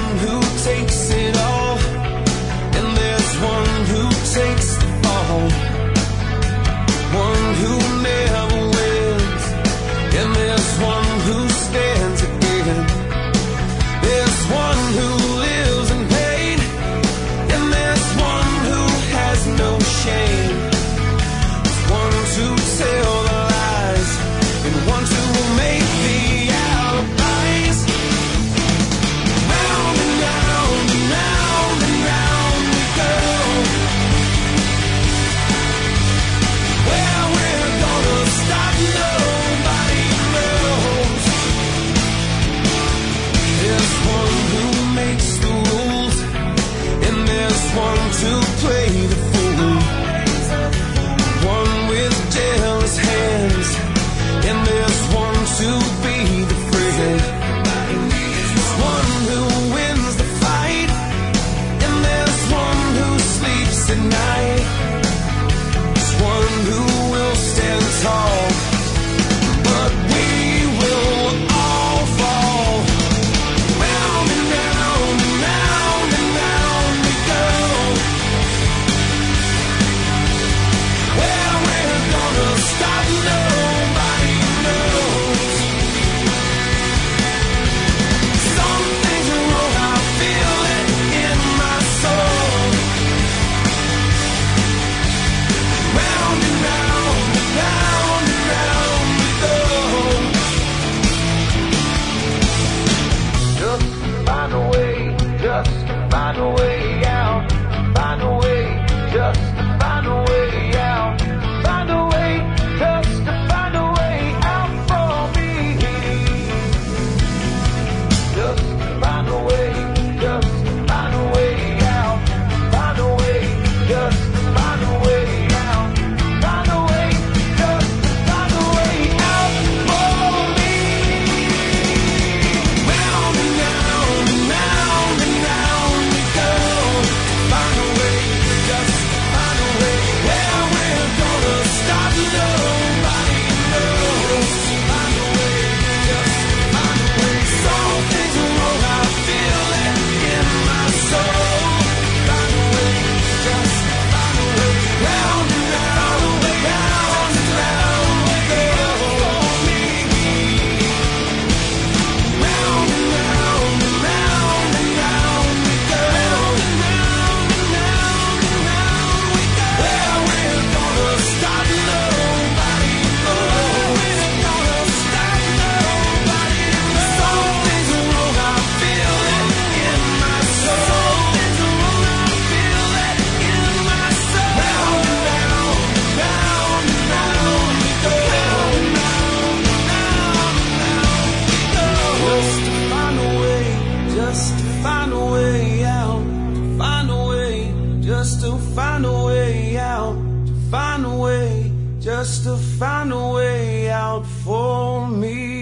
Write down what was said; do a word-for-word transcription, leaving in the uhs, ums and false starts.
one who takes it all, and there's one who takes the fall. One who never wins, and there's one who stands again. There's one who lives in pain, and there's one who has no shame. There's one to tell the lies, and one to make the alibis. Round and round and round and round we go. Where we're gonna stop, nobody knows. There's one who makes the rules, and there's one to play the fool. One with jealous hands, and there's one to be the friend. There's one who wins the fight, and there's one who sleeps at night. There's one who will stand tall, but we will all fall. Round and round and round and round we go. Where we're gonna stop, nobody knows. Something's wrong, I feel it in my soul. Round and round and round and round we go. Just find a way, just find a way out. Find a way, just to find a way out. Find a way, just to find a way out for me. Just find a way, just to find a way out. Find a way, just to find a way out. Find a way, just to find a way out for me. Round and round and round and round we go. Find a way, just find a way. Where we're gonna stop, nobody knows. Find a way, just find a way. Something's wrong, I feel it in my soul. Find a way, just find a way. Round and round and round and round we go for me. Round and round and round and round we go. Round and round and round and round we go. Where we're gonna stop, nobody knows. We're gonna stop, nobody knows. Something's wrong, I feel it in my soul. Something's wrong, I feel it in my soul. Round and round, round and round we go. Round and round, round and round we go. Just to find a way, just to find a way out. To find a way, just to find a way out. To find a way, just to find a way out for me.